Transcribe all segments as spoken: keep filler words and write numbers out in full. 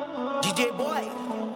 D J Boy,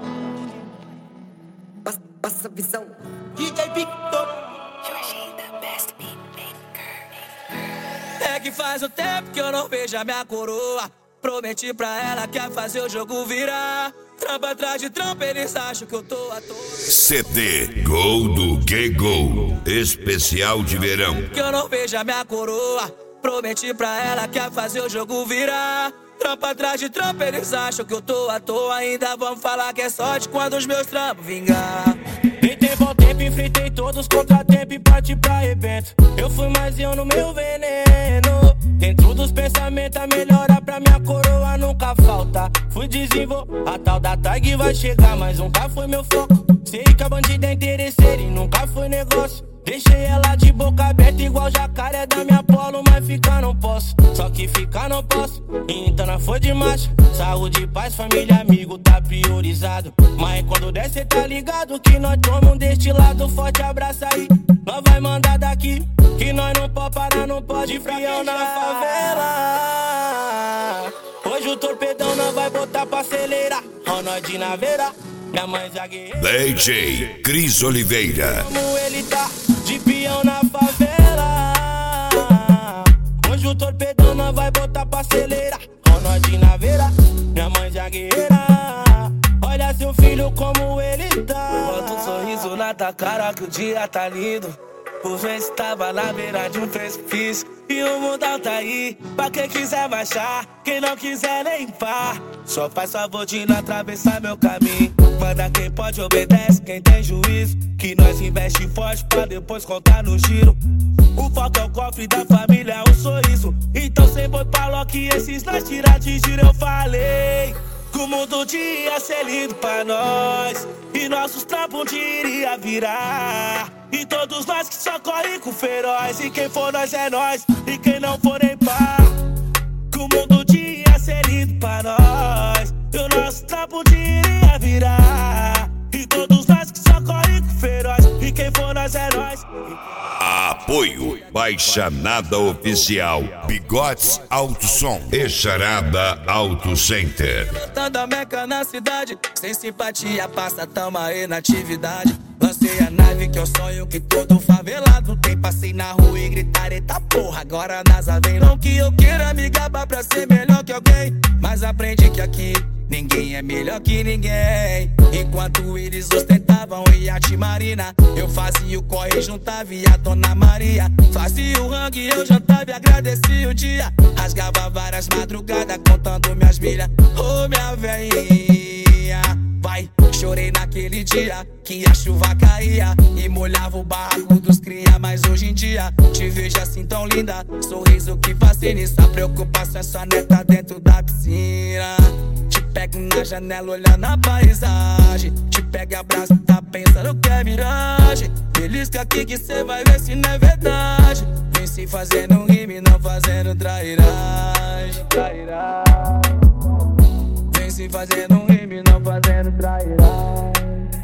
passa, passa a visão. D J Victor, Jorginho da Best Beatmaker. É que faz um tempo que eu não vejo a minha coroa. Prometi pra ela que ia fazer o jogo virar. Trampa atrás de trampa, eles acham que eu tô à toa. C D Gol do Que Gol, especial de verão. Que eu não vejo a minha coroa. Prometi pra ela que ia fazer o jogo virar. Trampa atrás de trampa, eles acham que eu tô à toa. Ainda vão falar que é sorte quando os meus trampos vingar. Deitei bom tempo, enfrentei todos os contratempos e parti pra evento. Eu fui mais eu no meu veneno. Dentro dos pensamentos a melhora pra minha coroa nunca falta. Fui desenvolver, a tal da tag vai chegar, mas nunca foi meu foco. Sei que a bandida é interesseira e nunca foi negócio. Deixei ela de boca aberta igual jacaré da minha polo, mas ficar não posso. Só que ficar não posso, então não foi de macho. Saúde, paz, família, amigo, tá priorizado. Mas quando der cê tá ligado que nós tomamos um deste lado. Forte abraço aí, nós vai mandar daqui. Que nós não pode parar, não pode fiel na favela. Hoje o torpedão nós vai botar pra acelerar. Ó nós de naveira, minha mãe zagueira. D J Cris Oliveira. Como ele tá de peão na favela. Hoje o torpedão nós vai botar pra acelerar. Ó nós de naveira, minha mãe zagueira. Olha seu filho como ele tá. Bota um sorriso na tua cara que o dia tá lindo. Por vezes tava na beira de um precipício e o mundão tá aí pra quem quiser baixar, quem não quiser nem pá. Só faz favor de não atravessar meu caminho. Manda quem pode, obedece quem tem juízo. Que nós investe forte pra depois contar no giro. O foco é o cofre da família, é um sorriso. Então sem boi pra Loki, esses nós tirar de giro. Eu falei que o mundo ia ser lindo pra nós e nossos trampos um dia iria virar. E todos nós que só correm com feroz. E quem for nós é nós, e quem não for nem pá. Que o mundo ia ser lindo pra nós e o nosso trampo um dia iria virar. E todos nós que só correm com feroz. E quem for nós é nós. Apoio Baixanada Oficial, Bigotes Auto Som e Charada Auto Center. Botando a meca na cidade, sem simpatia passa, tamo aí na atividade. Lancei a nave que eu sonho que todo favelado tem. Passei na rua e gritar, eita porra, agora a NASA vem. Não que eu queira me gabar pra ser melhor que alguém, mas aprendi que aqui ninguém é melhor que ninguém. Enquanto eles ostentavam iate marina, eu fazia o corre e juntava e a Dona Maria. Fazia o rangue, eu jantava e agradecia o dia. Rasgava várias madrugadas contando minhas milhas. Ô minha velhinha, vai, chorei naquele dia que a chuva caía e molhava o barraco dos cria. Mas hoje em dia te vejo assim tão linda, sorriso que fascina. Essa preocupação é sua neta dentro da piscina. Te pego na janela olhando a paisagem, te pego e abraço, tá pensando que é miragem. Belisca aqui que cê vai ver se não é verdade. Vem se fazendo rime, não fazendo trairagem. Trairagem. Vem se fazendo rime, não fazendo trairagem.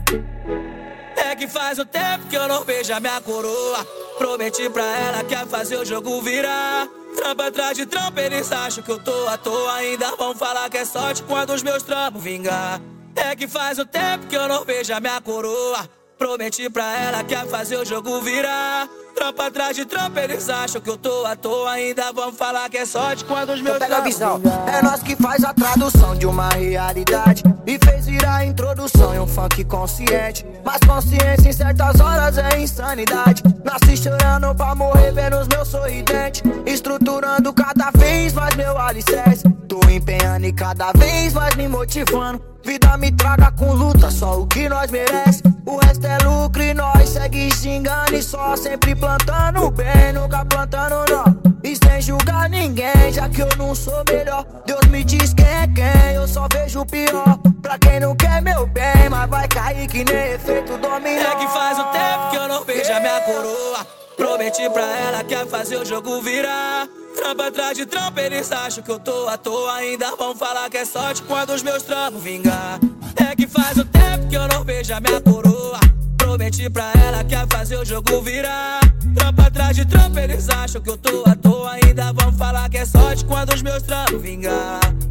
É que faz um tempo que eu não vejo a minha coroa. Prometi pra ela que ia fazer o jogo virar. Trampa atrás de trampa, eles acham que eu tô à toa. Ainda vão falar que é sorte quando os meus trampos vingar. É que faz um tempo que eu não vejo a minha coroa. Prometi pra ela que ia fazer o jogo virar. Trampa atrás de trampa, eles acham que eu tô à toa. Ainda vão falar que é sorte quando os meus pega a visão. vingar. É nós que faz a tradução de uma realidade e fez virar a introdução em um funk consciente. Mas consciência em certas horas é insanidade. Nasci chorando pra morrer vendo os meus sorridentes, estruturando cada vez mais meu alicerce. Tô empenhando e cada vez mais me motivando. Vida me traga com luta, só o que nós merece. O resto é lucro e nós segue xingando e só sempre plantando bem, nunca plantando não. E sem julgar ninguém, já que eu não sou melhor. Deus me diz quem é quem, eu só vejo o pior. Pra quem não quer meu bem, mas vai cair que nem efeito dominó. É que faz um tempo que eu não vejo a minha coroa. Prometi pra ela que ia fazer o jogo virar. Trampa atrás de trampa, eles acham que eu tô à toa. Ainda vão falar que é sorte quando os meus trampos vingar. É que faz um tempo que eu não vejo a minha coroa. Prometi pra ela que ia fazer o jogo virar. Trampa atrás de trampa, eles acham que eu tô à toa. Ainda vão falar que é sorte quando os meus trampos vingar.